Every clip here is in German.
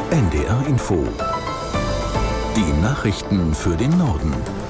NDR Info. Die Nachrichten für den Norden.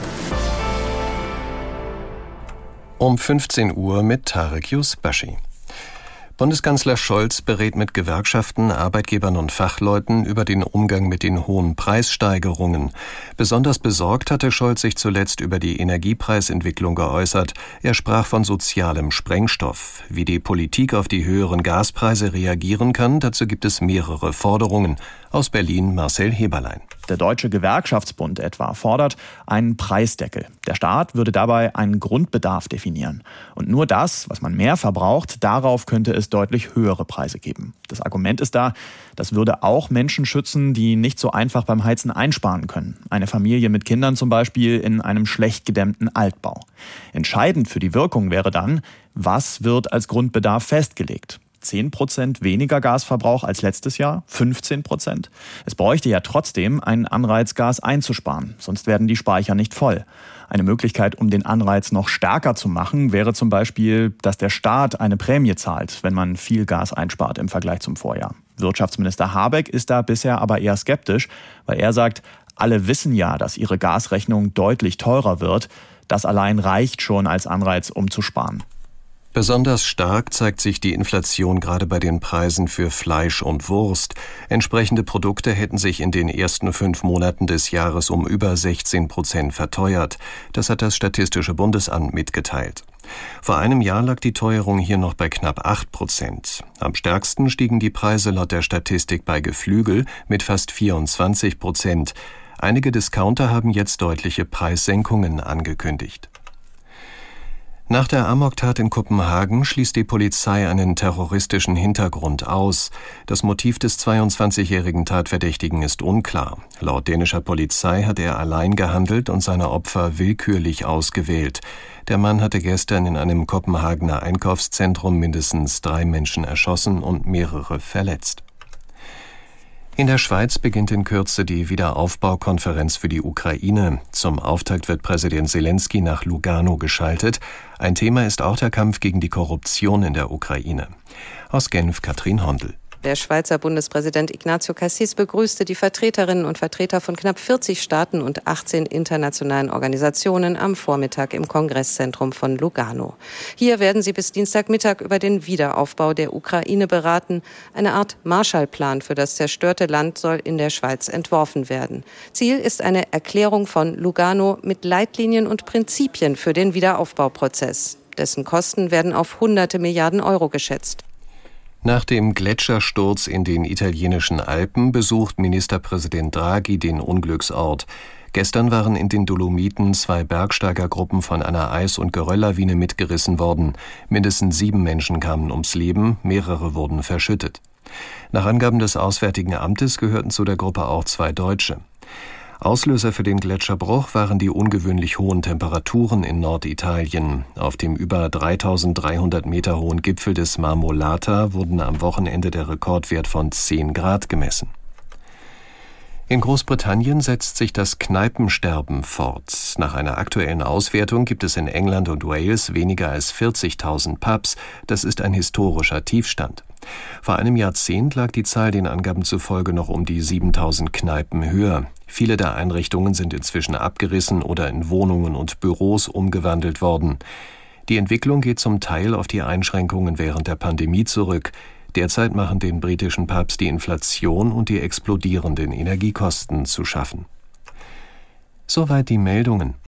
Um 15 Uhr mit Tarek Yusbashi. Bundeskanzler Scholz berät mit Gewerkschaften, Arbeitgebern und Fachleuten über den Umgang mit den hohen Preissteigerungen. Besonders besorgt hatte Scholz sich zuletzt über die Energiepreisentwicklung geäußert. Er sprach von sozialem Sprengstoff. Wie die Politik auf die höheren Gaspreise reagieren kann, dazu gibt es mehrere Forderungen. Aus Berlin Marcel Heberlein. Der Deutsche Gewerkschaftsbund etwa fordert einen Preisdeckel. Der Staat würde dabei einen Grundbedarf definieren. Und nur das, was man mehr verbraucht, darauf könnte es deutlich höhere Preise geben. Das Argument ist da, das würde auch Menschen schützen, die nicht so einfach beim Heizen einsparen können. Eine Familie mit Kindern zum Beispiel in einem schlecht gedämmten Altbau. Entscheidend für die Wirkung wäre dann, was wird als Grundbedarf festgelegt? 10% weniger Gasverbrauch als letztes Jahr, 15%. Es bräuchte ja trotzdem einen Anreiz, Gas einzusparen, sonst werden die Speicher nicht voll. Eine Möglichkeit, um den Anreiz noch stärker zu machen, wäre zum Beispiel, dass der Staat eine Prämie zahlt, wenn man viel Gas einspart im Vergleich zum Vorjahr. Wirtschaftsminister Habeck ist da bisher aber eher skeptisch, weil er sagt, alle wissen ja, dass ihre Gasrechnung deutlich teurer wird. Das allein reicht schon als Anreiz, um zu sparen. Besonders stark zeigt sich die Inflation gerade bei den Preisen für Fleisch und Wurst. Entsprechende Produkte hätten sich in den ersten 5 Monaten des Jahres um über 16% verteuert. Das hat das Statistische Bundesamt mitgeteilt. Vor einem Jahr lag die Teuerung hier noch bei knapp 8%. Am stärksten stiegen die Preise laut der Statistik bei Geflügel mit fast 24%. Einige Discounter haben jetzt deutliche Preissenkungen angekündigt. Nach der Amoktat in Kopenhagen schließt die Polizei einen terroristischen Hintergrund aus. Das Motiv des 22-jährigen Tatverdächtigen ist unklar. Laut dänischer Polizei hat er allein gehandelt und seine Opfer willkürlich ausgewählt. Der Mann hatte gestern in einem Kopenhagener Einkaufszentrum mindestens 3 Menschen erschossen und mehrere verletzt. In der Schweiz beginnt in Kürze die Wiederaufbaukonferenz für die Ukraine. Zum Auftakt wird Präsident Zelensky nach Lugano geschaltet. Ein Thema ist auch der Kampf gegen die Korruption in der Ukraine. Aus Genf Katrin Hondel. Der Schweizer Bundespräsident Ignacio Cassis begrüßte die Vertreterinnen und Vertreter von knapp 40 Staaten und 18 internationalen Organisationen am Vormittag im Kongresszentrum von Lugano. Hier werden sie bis Dienstagmittag über den Wiederaufbau der Ukraine beraten. Eine Art Marshallplan für das zerstörte Land soll in der Schweiz entworfen werden. Ziel ist eine Erklärung von Lugano mit Leitlinien und Prinzipien für den Wiederaufbauprozess. Dessen Kosten werden auf hunderte Milliarden Euro geschätzt. Nach dem Gletschersturz in den italienischen Alpen besucht Ministerpräsident Draghi den Unglücksort. Gestern waren in den Dolomiten 2 Bergsteigergruppen von einer Eis- und Gerölllawine mitgerissen worden. Mindestens 7 Menschen kamen ums Leben, mehrere wurden verschüttet. Nach Angaben des Auswärtigen Amtes gehörten zu der Gruppe auch 2 Deutsche. Auslöser für den Gletscherbruch waren die ungewöhnlich hohen Temperaturen in Norditalien. Auf dem über 3300 Meter hohen Gipfel des Marmolata wurden am Wochenende der Rekordwert von 10 Grad gemessen. In Großbritannien setzt sich das Kneipensterben fort. Nach einer aktuellen Auswertung gibt es in England und Wales weniger als 40.000 Pubs. Das ist ein historischer Tiefstand. Vor einem Jahrzehnt lag die Zahl den Angaben zufolge noch um die 7.000 Kneipen höher. Viele der Einrichtungen sind inzwischen abgerissen oder in Wohnungen und Büros umgewandelt worden. Die Entwicklung geht zum Teil auf die Einschränkungen während der Pandemie zurück. Derzeit machen den britischen Pubs die Inflation und die explodierenden Energiekosten zu schaffen. Soweit die Meldungen.